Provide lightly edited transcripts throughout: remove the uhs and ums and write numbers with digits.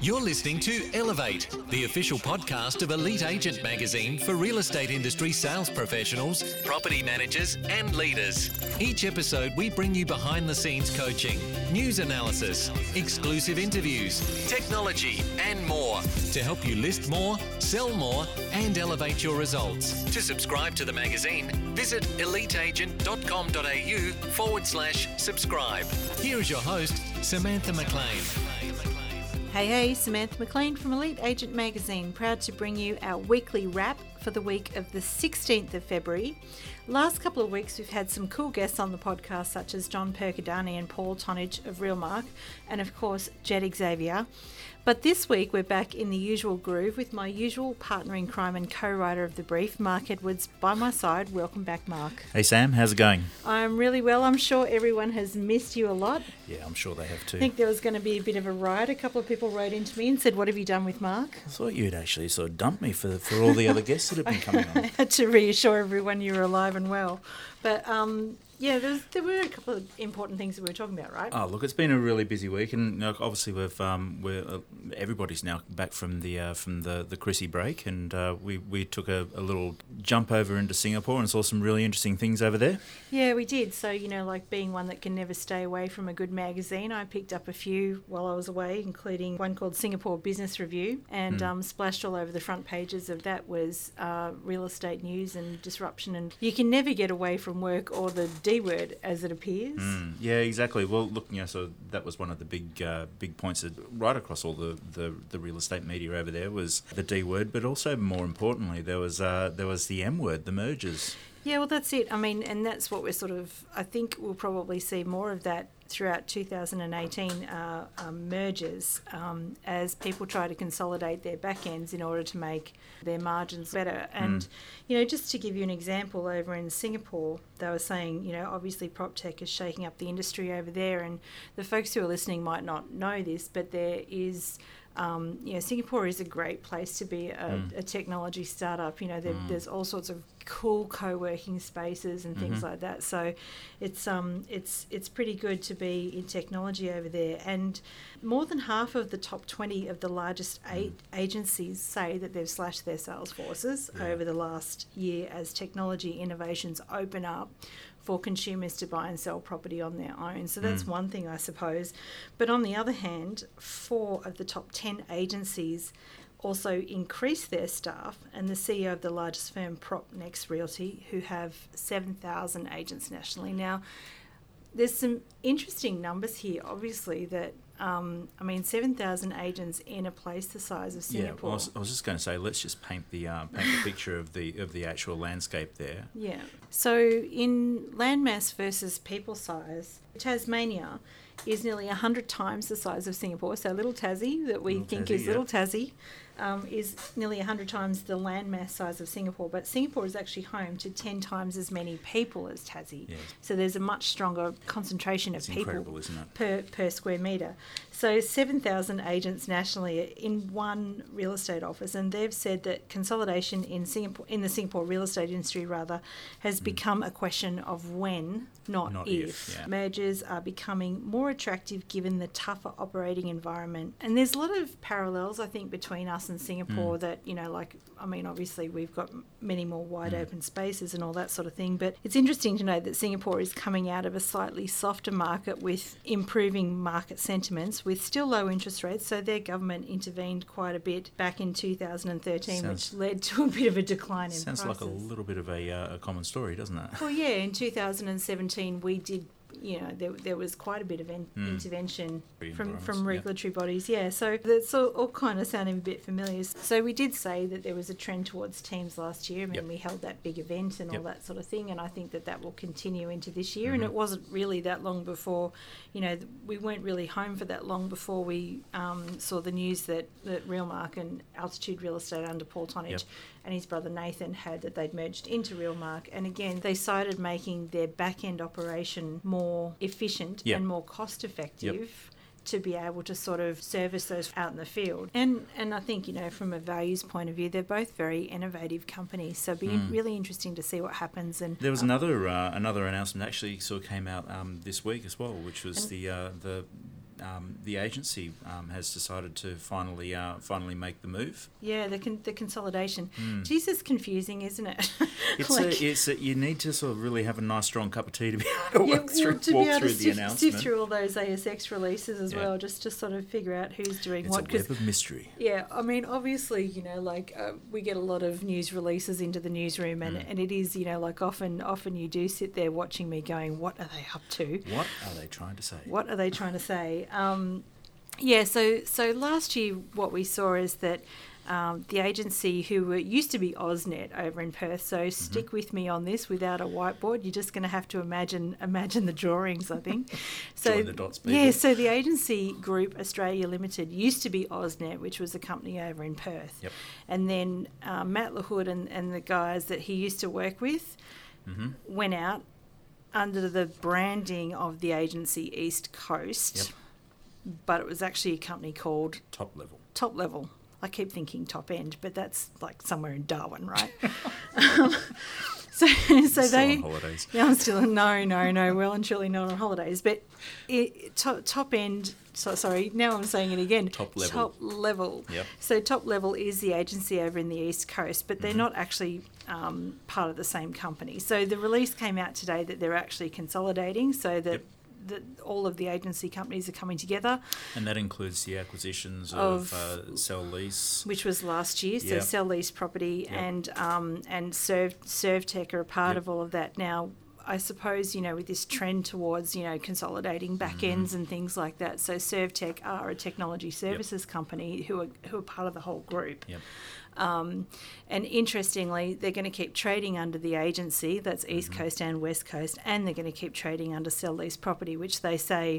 You're listening to Elevate, the official podcast of Elite Agent Magazine for real estate industry sales professionals, property managers, and leaders. Each episode, we bring you behind the scenes coaching, news analysis, exclusive interviews, technology, and more to help you list more, sell more, and elevate your results. To subscribe to the magazine, visit eliteagent.com.au/subscribe. Here is your host, Samantha McLean. Hey, Samantha McLean from Elite Agent Magazine, proud to bring you our weekly wrap for the week of the 16th of February. Last couple of weeks we've had some cool guests on the podcast such as John Percadani and Paul Tonage of Realmark, and of course Jed Xavier. But this week we're back in the usual groove with my usual partner in crime and co-writer of the brief, Mark Edwards, by my side. Welcome back, Mark. Hey Sam, how's it going? I'm really well. I'm sure everyone has missed you a lot. Yeah, I'm sure they have too. I think there was going to be a bit of a riot. A couple of people wrote into me and said, "What have you done with Mark?" I thought you'd actually sort of dumped me for all the other guests that have been coming on. I had to reassure everyone you were alive and well. But yeah, there were a couple of important things that we were talking about, right? Oh, look, it's been a really busy week, and obviously everybody's now back from the Chrissy break, and we took a little jump over into Singapore and saw some really interesting things over there. Yeah, we did. So, like being one that can never stay away from a good magazine, I picked up a few while I was away, including one called Singapore Business Review, and splashed all over the front pages of that was real estate news and disruption, and you can never get away from work or the D word, as it appears. Yeah, exactly. Well, look, so that was one of the big points that right across all the real estate media over there was the D word, but also more importantly, there was the M word, the mergers. Yeah, well, that's it. I mean, and that's what we're I think we'll probably see more of that throughout 2018, mergers, as people try to consolidate their back ends in order to make their margins better. And, just to give you an example, over in Singapore, they were saying, obviously PropTech is shaking up the industry over there, and the folks who are listening might not know this, but there is... Singapore is a great place to be a technology startup. There's all sorts of cool co-working spaces and things like that. So it's pretty good to be in technology over there. And more than half of the top 20 of the largest agencies say that they've slashed their sales forces over the last year as technology innovations open up for consumers to buy and sell property on their own. So that's one thing, I suppose. But on the other hand, 4 of the top 10 agencies also increased their staff, and the CEO of the largest firm, PropNext Realty, who have 7,000 agents nationally. Now, there's some interesting numbers here, obviously, that 7,000 agents in a place the size of Singapore. Yeah, I was just going to say, let's just paint the picture of the actual landscape there. Yeah. So in landmass versus people size, Tasmania is nearly 100 times the size of Singapore. So little Tassie, that we think is little Tassie, is nearly 100 times the landmass size of Singapore. But Singapore is actually home to 10 times as many people as Tassie. Yes. So there's a much stronger concentration of people per square metre. So 7,000 agents nationally in one real estate office, and they've said that consolidation in the Singapore real estate industry has become a question of when, not if. Yeah. Mergers are becoming more attractive given the tougher operating environment. And there's a lot of parallels, I think, between us and Singapore that, obviously we've got many more wide open spaces and all that sort of thing. But it's interesting to know that Singapore is coming out of a slightly softer market with improving market sentiments with still low interest rates. So their government intervened quite a bit back in 2013, which led to a bit of a decline in prices. Sounds like a little bit of a common story, doesn't it? Well, yeah, in 2017 we did, there was quite a bit of intervention from regulatory bodies. Yeah, so that's all kind of sounding a bit familiar. So we did say that there was a trend towards teams last year. We held that big event and all that sort of thing, and I think that will continue into this year. And it wasn't really that long before, we weren't really home for that long before we saw the news that Realmark and Altitude Real Estate under Paul Tonage and his brother Nathan that they'd merged into Realmark. And again, they cited making their back-end operation more efficient and more cost-effective to be able to sort of service those out in the field. And I think, from a values point of view, they're both very innovative companies. So it'd be really interesting to see what happens. And there was another announcement actually sort of came out this week as well, which was the the agency has decided to finally make the move. Yeah, the consolidation. Jesus, confusing, isn't it? It's you need to sort of really have a nice strong cup of tea to be able to walk through the announcement. Sift through all those ASX releases as well, just to sort of figure out who's doing what. It's a web of mystery. Yeah, I mean, obviously, we get a lot of news releases into the newsroom, and it is, often you do sit there watching me going, what are they up to? What are they trying to say? What are they trying to say? So last year what we saw is that the agency who used to be AusNet over in Perth, so stick with me on this without a whiteboard, you're just going to have to imagine the drawings, I think. So join the dots, people. Yeah, so the agency group Australia Limited used to be AusNet, which was a company over in Perth. Yep. And then Matt LaHood and the guys that he used to work with went out under the branding of the agency East Coast. Yep. But it was actually a company called Top Level. Top Level. I keep thinking Top End, but that's like somewhere in Darwin, right? So still they. On holidays. Yeah, I'm still no, well and truly not on holidays. But Top End. So sorry, now I'm saying it again. Top Level. Top Level. Yep. So Top Level is the agency over in the East Coast, but they're not actually part of the same company. So the release came out today that they're actually consolidating, so that. That all of the agency companies are coming together. And that includes the acquisitions of Cell Lease. Which was last year, so Cell Lease Property and ServTech are a part of all of that. Now, I suppose, with this trend towards, consolidating back ends and things like that. So ServTech are a technology services company who are part of the whole group. Yep. And interestingly, they're going to keep trading under the agency, that's East Coast and West Coast, and they're going to keep trading under Cell Lease Property, which they say,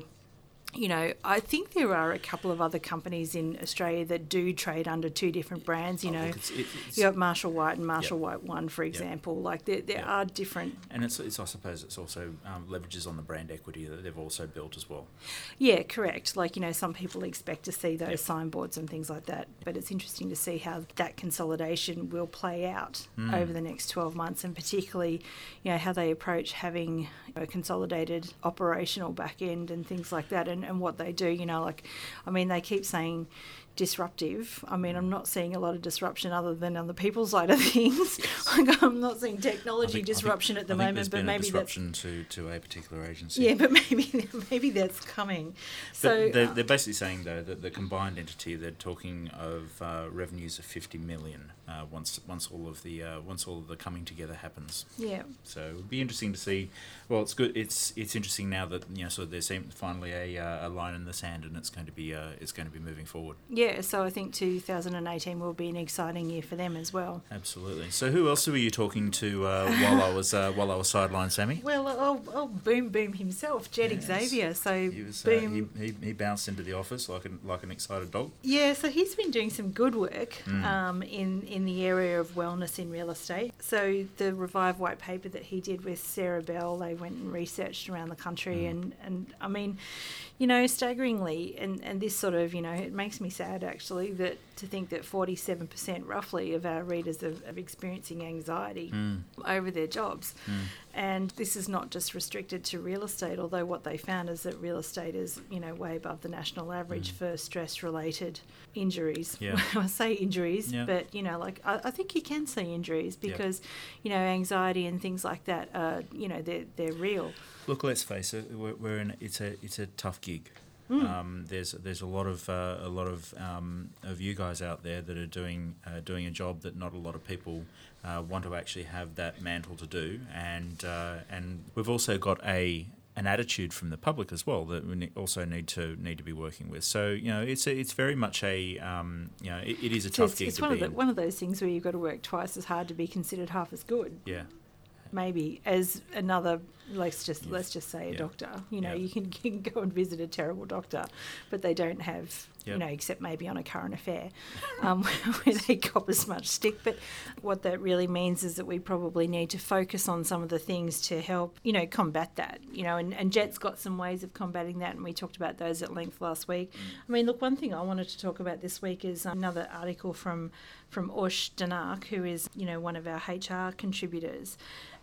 I think there are a couple of other companies in Australia that do trade under two different brands. You have Marshall White and Marshall White One, for example. Like there are different. And I suppose it's also leverages on the brand equity that they've also built as well. Yeah, correct. Like, some people expect to see those signboards and things like that. But it's interesting to see how that consolidation will play out over the next 12 months, and particularly, how they approach having a consolidated operational back end and things like that. And what they do, they keep saying disruptive. I'm not seeing a lot of disruption other than on the people side of things. Yes. I'm not seeing technology disruption at the moment, but maybe disruption to a particular agency. Yeah, but maybe that's coming. So they're basically saying though that the combined entity, they're talking of revenues of 50 million once all of the coming together happens. Yeah. So it would be interesting to see. Well, it's good. It's interesting now that so there seems finally a line in the sand, and it's going to be moving forward. Yeah, so I think 2018 will be an exciting year for them as well. Absolutely. So who else were you talking to while I was sidelined, Sammy? Well, Boom himself, Jed Xavier. So he was, Boom, he bounced into the office like an excited dog. Yeah, so he's been doing some good work in the area of wellness in real estate. So the Revive white paper that he did with Sarah Bell, they went and researched around the country, and staggeringly, and this sort of, it makes me sad actually to think that 47% roughly of our readers are experiencing anxiety over their jobs. And this is not just restricted to real estate, although what they found is that real estate is, way above the national average for stress-related injuries. Yeah. I say injuries, but, I think you can say injuries because, anxiety and things like that, they're real. Look, let's face it, it's a tough gig. There's a lot of you guys out there that are doing a job that not a lot of people want to actually have that mantle to do, and we've also got an attitude from the public as well that we also need to be working with. So it's very much it is a tough gig. It's to be one of those things where you've got to work twice as hard to be considered half as good. Yeah. Maybe as another, let's just say a doctor. You can go and visit a terrible doctor, but they don't have, except maybe on a current affair, where they cop as much stick. But what that really means is that we probably need to focus on some of the things to help, combat that. And Jet's got some ways of combating that, and we talked about those at length last week. Look, one thing I wanted to talk about this week is another article from Ush Danak, who is, one of our HR contributors.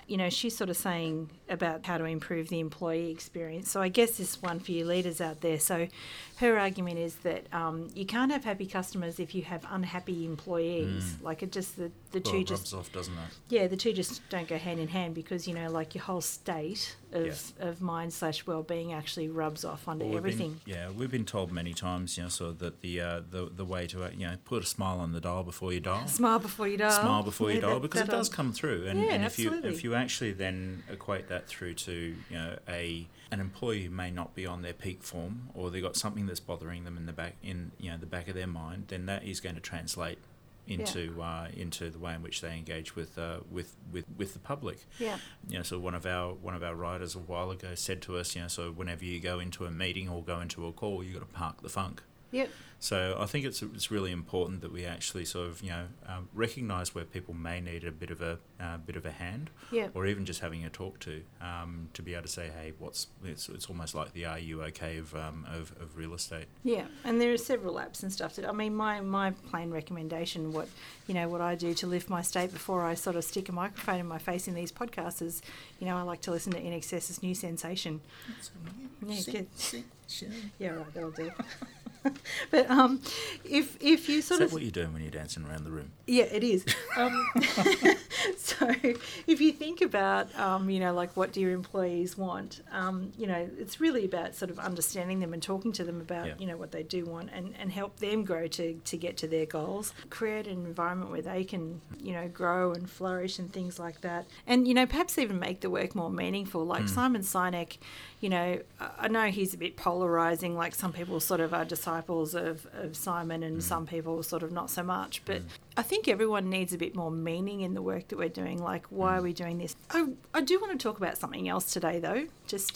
you know, she's sort of saying about how to improve the employee experience. So I guess this is one for you leaders out there. So her argument is that you can't have happy customers if you have unhappy employees. Like it just, the two it just... rubs off, doesn't it? Yeah, the two just don't go hand in hand because, you know, like your whole state of mind/well-being actually rubs off onto everything. We've been told many times, you know, so that the way to, you know, put a smile on the dial before you dial. Smile before you dial. Smile before you dial, because it does come through. And absolutely. if you actually then equate that through to, you know, an employee who may not be on their peak form, or they've got something that's bothering them in the back of their mind, then that is going to translate into the way in which they engage with the public. Yeah. You know, so one of our writers a while ago said to us, you know, so whenever you go into a meeting or go into a call, you got to park the funk. Yep. So I think it's really important that we actually sort of, you know, recognise where people may need a bit of a hand, or even just having a talk to be able to say, hey, it's almost like the "Are you okay" of real estate. Yeah, and there are several apps and stuff that, I mean, my plain recommendation, what I do to lift my state before I sort of stick a microphone in my face in these podcasts is, you know, I like to listen to INXS's New Sensation. Yeah, right, that'll do. But if you sort of... Is that what you're doing when you're dancing around the room? Yeah, it is. So if you think about, you know, like what do your employees want, you know, it's really about sort of understanding them and talking to them about, you know, what they do want and help them grow to get to their goals. Create an environment where they can, you know, grow and flourish and things like that. And, you know, perhaps even make the work more meaningful. Like Simon Sinek, you know, I know he's a bit polarising, like some people sort of are disciples of Simon and some people sort of not so much. But I think everyone needs a bit more meaning in the work that we're doing. Like, why are we doing this? I do want to talk about something else today, though, just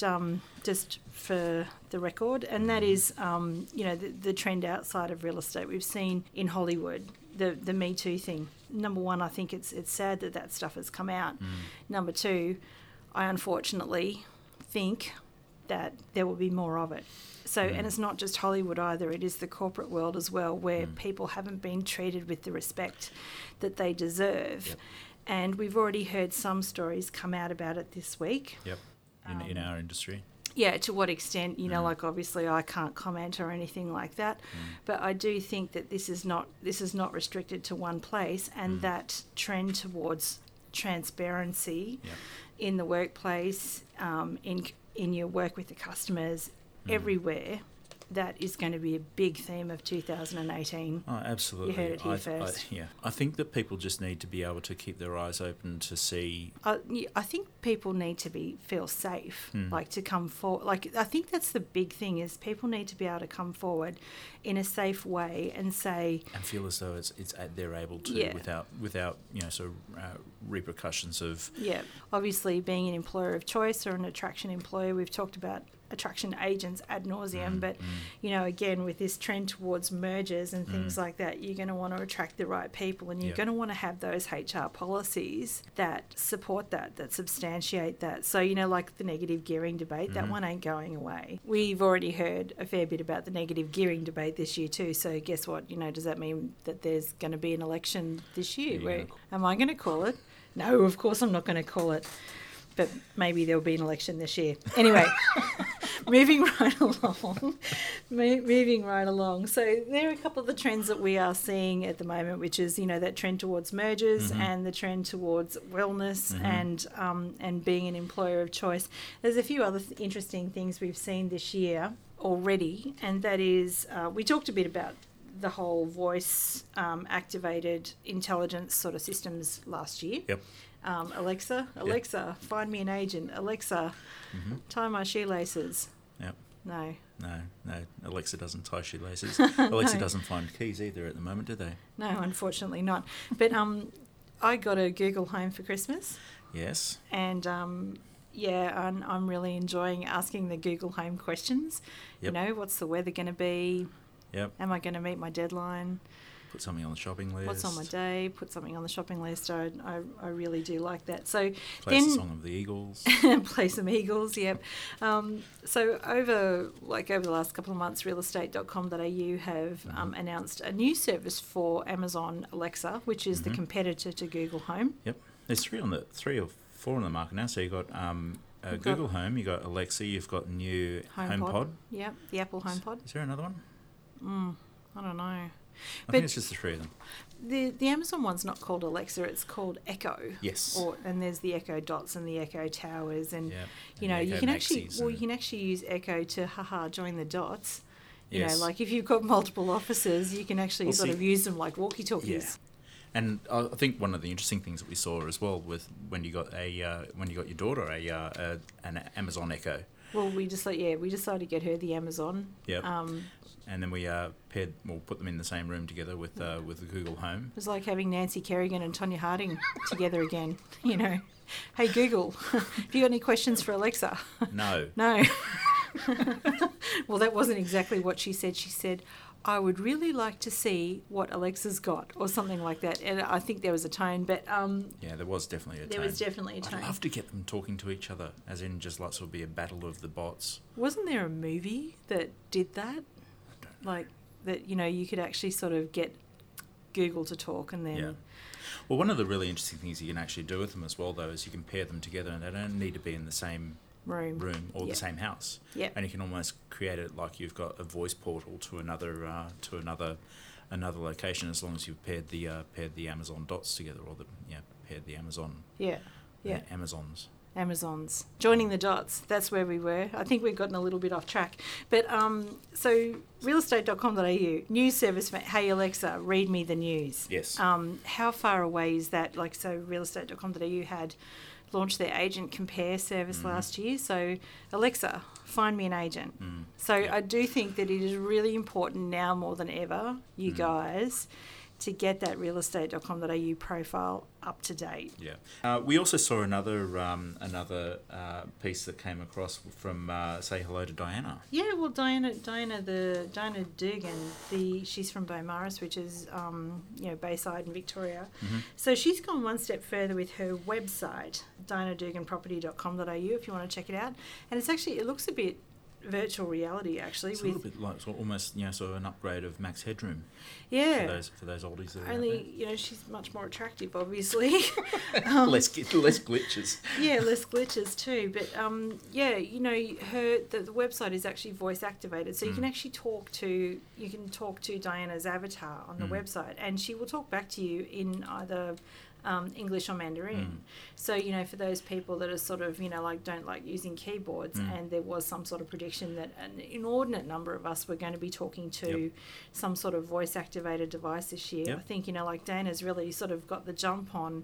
for the record, and that is, you know, the trend outside of real estate we've seen in Hollywood, the Me Too thing. Number one, I think it's sad that stuff has come out. Number two, I unfortunately think that there will be more of it. So, and it's not just Hollywood either, it is the corporate world as well, where people haven't been treated with the respect that they deserve. Yep. And we've already heard some stories come out about it this week. Yep, in our industry. Yeah, to what extent, you know, like obviously I can't comment or anything like that, but I do think that this is not restricted to one place, and that trend towards transparency in the workplace, in your work with the customers, everywhere, that is going to be a big theme of 2018. Oh, absolutely. You heard it here first. I think that people just need to be able to keep their eyes open to see... I think people need to feel safe, like to come forward. Like, I think that's the big thing, is people need to be able to come forward in a safe way and say... And feel as though they're able to without you know, sort of repercussions of... Yeah. Obviously, being an employer of choice or an attraction employer, we've talked about attraction agents ad nauseum, but you know, again, with this trend towards mergers and things like that, you're going to want to attract the right people, and you're going to want to have those HR policies that support that substantiate that. So, you know, like the negative gearing debate, that one ain't going away. We've already heard a fair bit about the negative gearing debate this year too, so guess what, you know, does that mean that there's going to be an election this year? Am I going to call it? No, of course I'm not going to call it. But maybe there'll be an election this year. Anyway, moving right along. So there are a couple of the trends that we are seeing at the moment, which is, you know, that trend towards mergers and the trend towards wellness and being an employer of choice. There's a few other interesting things we've seen this year already, and that is, we talked a bit about the whole voice activated intelligence sort of systems last year. Yep. Alexa, find me an agent. Alexa, tie my shoelaces. Yep. No. Alexa doesn't tie shoelaces. Alexa doesn't find keys either at the moment, do they? No, unfortunately not. But I got a Google Home for Christmas. Yes. And I'm really enjoying asking the Google Home questions. Yep. You know, what's the weather going to be? Yep. Am I going to meet my deadline? Put something on the shopping list. What's on my day? Put something on the shopping list. I really do like that. So play a song of the Eagles. Play some Eagles, yep. So over the last couple of months, realestate.com.au have announced a new service for Amazon Alexa, which is the competitor to Google Home. Yep. There's three or 4 on the market now. So you've got Google Home, you've got Alexa, you've got new HomePod. Yep, the Apple HomePod. Is there another one? I don't know. I think it's just the 3 of them. The Amazon one's not called Alexa, it's called Echo. Yes. And there's the Echo Dots and the Echo Towers, and you know, you can actually use Echo to join the dots. You know, like if you've got multiple offices, you can actually sort of use them like walkie-talkies. Yeah. And I think one of the interesting things that we saw as well with when you got your daughter an Amazon Echo. Well, we decided to get her the Amazon. Yep. And then we put them in the same room together with the Google Home. It was like having Nancy Kerrigan and Tonya Harding together again. You know, hey Google, have you got any questions for Alexa? No. No. Well, that wasn't exactly what she said. She said, I would really like to see what Alexa's got, or something like that. And I think there was a tone, but yeah, there was definitely a tone. There was definitely a tone. I'd love to get them talking to each other, as in just like sort of be a battle of the bots. Wasn't there a movie that did that? Like that, you know, you could actually sort of get Google to talk, and then. Yeah. Well, one of the really interesting things you can actually do with them as well, though, is you can pair them together, and they don't need to be in the same room or the same house. Yep. And you can almost create it like you've got a voice portal to another location, as long as you've paired the Amazon dots together, or paired the Amazon. Yeah. Amazons. Joining the dots, that's where we were. I think we've gotten a little bit off track. But so realestate.com.au, news service for, hey Alexa, read me the news. Yes. How far away is that? Like, so realestate.com.au had launched their agent compare service last year. So Alexa, find me an agent. So I do think that it is really important now more than ever, you guys, to get that realestate.com.au profile up to date. Yeah. We also saw another piece that came across from Say Hello to Diana. Yeah, well, Diana Dugan, she's from Beaumaris, which is Bayside in Victoria. So she's gone one step further with her website, dianaduganproperty.com.au, if you want to check it out. And it looks a bit virtual reality, actually. It's a little bit like almost sort of an upgrade of Max Headroom. Yeah. For those oldies that are only she's much more attractive, obviously. less glitches. Yeah, less glitches too. But the website is actually voice activated, so you can actually talk to Diana's avatar on the website, and she will talk back to you in either English or Mandarin. So, for those people that are sort of, don't like using keyboards, and there was some sort of prediction that an inordinate number of us were going to be talking to some sort of voice-activated device this year. I think, Dana's really sort of got the jump on,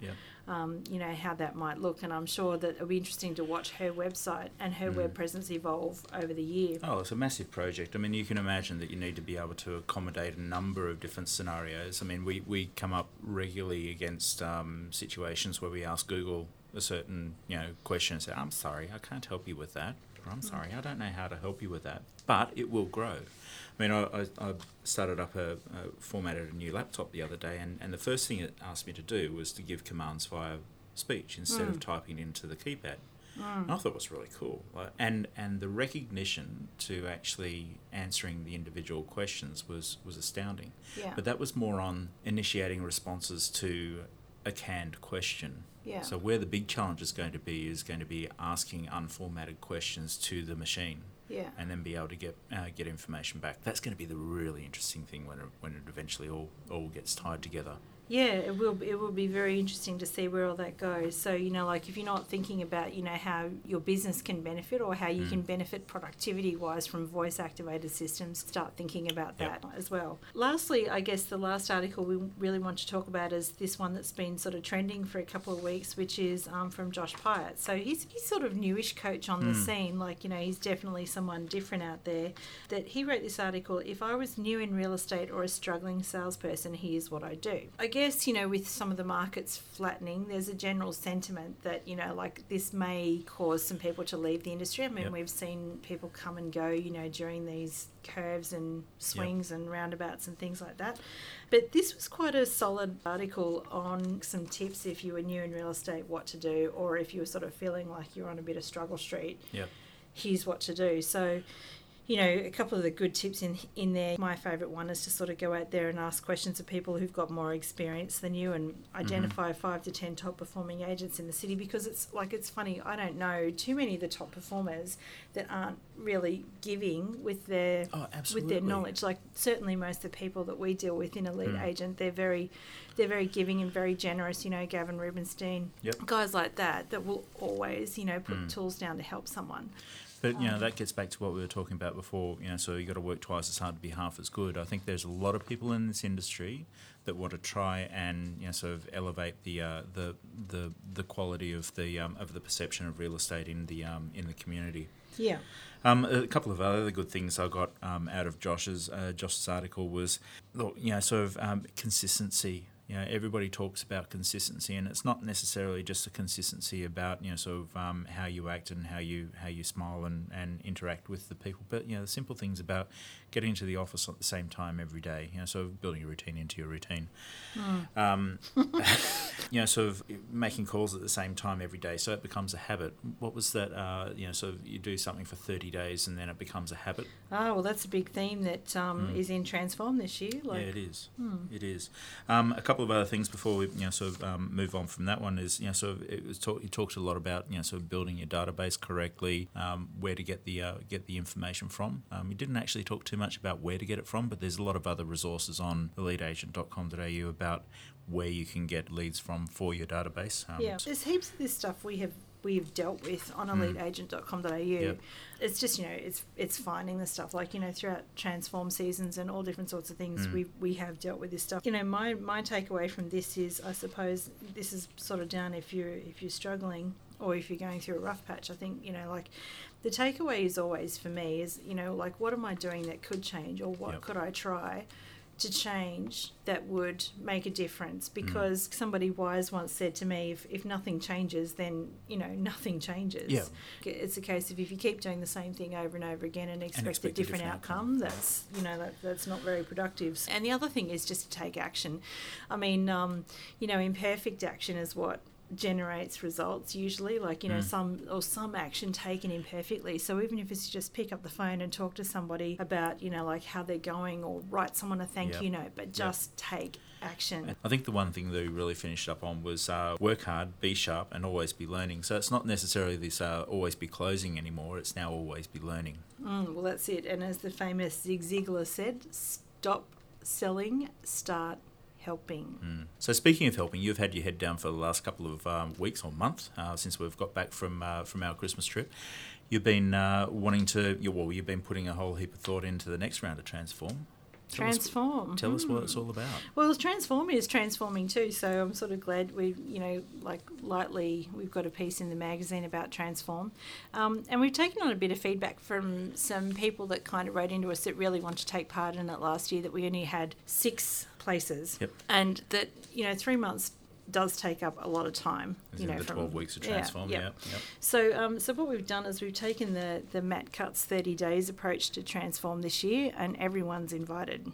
how that might look. And I'm sure that it'll be interesting to watch her website and her web presence evolve over the year. Oh, it's a massive project. I mean, you can imagine that you need to be able to accommodate a number of different scenarios. I mean, we come up regularly against situations where we ask Google a certain question and say, I'm sorry, I can't help you with that, or I'm sorry, I don't know how to help you with that, but it will grow. I mean, I started up formatted a new laptop the other day, and the first thing it asked me to do was to give commands via speech instead of typing into the keypad. And I thought it was really cool. And the recognition to actually answering the individual questions was astounding. Yeah. But that was more on initiating responses to a canned question. Yeah. So where the big challenge is going to be asking unformatted questions to the machine. Yeah. And then be able to get information back. That's going to be the really interesting thing when it eventually all gets tied together. Yeah, it will be very interesting to see where all that goes. So, if you're not thinking about, how your business can benefit or how you can benefit productivity-wise from voice-activated systems, start thinking about that as well. Lastly, I guess the last article we really want to talk about is this one that's been sort of trending for a couple of weeks, which is from Josh Pyatt. So he's sort of newish coach on the scene. He's definitely someone different out there. That he wrote this article, if I was new in real estate or a struggling salesperson, here's what I do. I guess, with some of the markets flattening, there's a general sentiment that, this may cause some people to leave the industry. I mean, we've seen people come and go, during these curves and swings and roundabouts and things like that. But this was quite a solid article on some tips if you were new in real estate, what to do, or if you were sort of feeling like you're on a bit of struggle street, here's what to do. So, a couple of the good tips in there. My favourite one is to sort of go out there and ask questions of people who've got more experience than you and identify 5 to 10 top performing agents in the city, because it's funny, I don't know too many of the top performers that aren't really giving with their knowledge. Like certainly most of the people that we deal with in Elite Agent, they're very giving and very generous. Gavin Rubenstein, guys like that will always put tools down to help someone. But, that gets back to what we were talking about before, so you've got to work twice as hard to be half as good. I think there's a lot of people in this industry that want to try and, sort of elevate the quality of the perception of real estate in the community. Yeah. A couple of other good things I got out of Josh's article was, consistency. Everybody talks about consistency, and it's not necessarily just a consistency about how you act and how you smile and interact with the people, but the simple things about getting to the office at the same time every day. So building a routine into your routine. Sort of making calls at the same time every day, so it becomes a habit. What was that? You do something for 30 days and then it becomes a habit. Oh, well, that's a big theme that is in Transform this year. Yeah, it is. It is. A couple of other things before we move on from that one is he talked a lot about building your database correctly, where to get the information from. He didn't actually talk too much about where to get it from, but there's a lot of other resources on eliteagent.com.au about where you can get leads from for your database. There's heaps of this stuff we've dealt with on eliteagent.com.au. Yep. It's just, it's finding the stuff like, throughout Transform seasons and all different sorts of things, we have dealt with this stuff. My takeaway from this is, I suppose this is sort of down if you're struggling or if you're going through a rough patch. I think, the takeaway is always for me is, what am I doing that could change, or what could I try to change that would make a difference? Because somebody wise once said to me, if nothing changes, then nothing changes. Yeah. It's a case of if you keep doing the same thing over and over again and expect a different outcome, that's that's not very productive. And the other thing is just to take action. I mean, imperfect action is what generates results usually, some action taken imperfectly. So even if it's just pick up the phone and talk to somebody about how they're going, or write someone a thank you note, but just take action. I think the one thing that we really finished up on was work hard, be sharp, and always be learning. So it's not necessarily this always be closing anymore, it's now always be learning. Well, that's it. And as the famous Zig Ziglar said, stop selling, start helping. So speaking of helping, you've had your head down for the last couple of weeks or months since we've got back from our Christmas trip. You've been you've been putting a whole heap of thought into the next round of Transform. Tell us what it's all about. Well, Transform is transforming too, so I'm sort of glad we've got a piece in the magazine about Transform. And we've taken on a bit of feedback from some people that kind of wrote into us that really want to take part in it last year, that we only had 6 places. Yep. And that, 3 months does take up a lot of time. The 12 weeks of Transform, yeah. So what we've done is we've taken the Matt Cutts 30 days approach to Transform this year, and everyone's invited.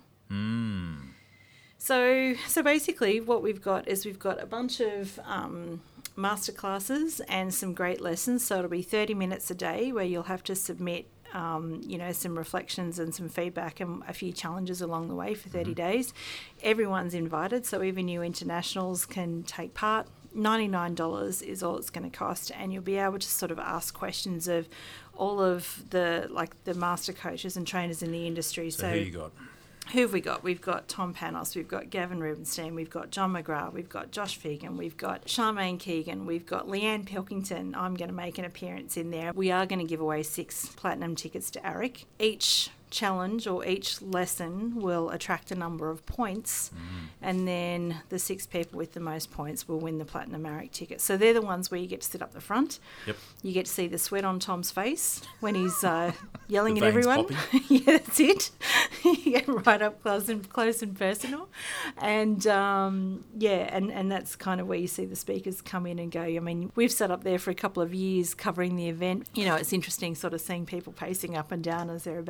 So basically what we've got is we've got a bunch of masterclasses and some great lessons. So it'll be 30 minutes a day where you'll have to submit some reflections and some feedback and a few challenges along the way for 30 days. Everyone's invited, so even new internationals can take part. $99 is all it's going to cost, and you'll be able to sort of ask questions of all of the master coaches and trainers in the industry. So who you got? Who have we got? We've got Tom Panos, we've got Gavin Rubenstein, we've got John McGrath, we've got Josh Fegan, we've got Charmaine Keegan, we've got Leanne Pilkington. I'm going to make an appearance in there. We are going to give away 6 platinum tickets to ARIC. Each challenge or each lesson will attract a number of points, and then the 6 people with the most points will win the platinum ARIC ticket. So they're the ones where you get to sit up the front. Yep. You get to see the sweat on Tom's face when he's yelling at everyone. Yeah, that's it. You get right up close and personal, and and that's kind of where you see the speakers come in and go. I mean, we've sat up there for a couple of years covering the event. It's interesting sort of seeing people pacing up and down as they're about to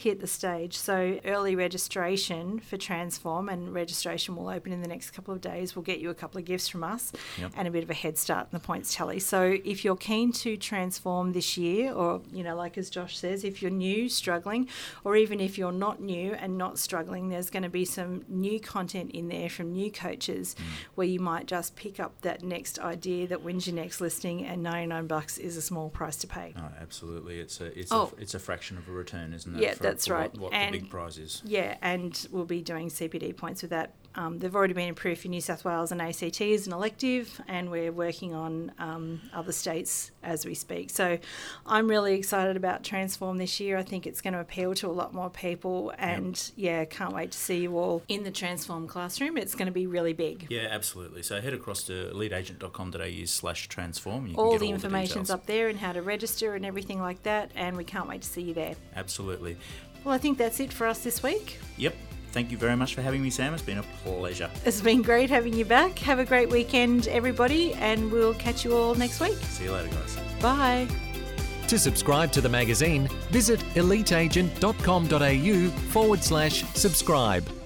hit the stage. So early registration for Transform, and registration will open in the next couple of days, will get you a couple of gifts from us and a bit of a head start in the points tally. So if you're keen to transform this year, or, like as Josh says, if you're new, struggling, or even if you're not new and not struggling, there's going to be some new content in there from new coaches where you might just pick up that next idea that wins your next listing, and $99 is a small price to pay. Oh, absolutely. It's a fraction of a return, isn't it? Yeah, that's right. What the big prize is. Yeah, and we'll be doing CPD points with that. They've already been approved for New South Wales and ACT as an elective, and we're working on other states as we speak. So I'm really excited about Transform this year. I think it's going to appeal to a lot more people, and can't wait to see you all in the Transform classroom. It's going to be really big. Yeah, absolutely. So head across to eliteagent.com.au/transform. You can all get the all information's the up there and how to register and everything like that, and we can't wait to see you there. Absolutely. Well, I think that's it for us this week. Yep. Thank you very much for having me, Sam. It's been a pleasure. It's been great having you back. Have a great weekend, everybody, and we'll catch you all next week. See you later, guys. Bye. To subscribe to the magazine, visit eliteagent.com.au/subscribe.